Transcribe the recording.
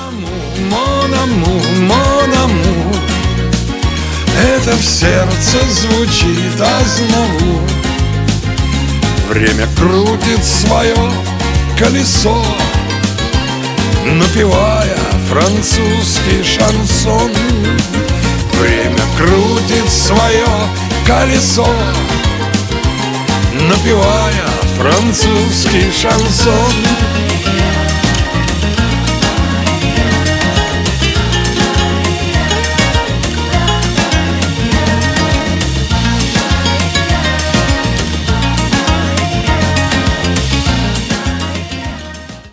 Mon amour, mon amour, это в сердце звучит Азнавур. Время крутит свое колесо, напевая французский шансон. Время крутит свое колесо, напевая французский шансон.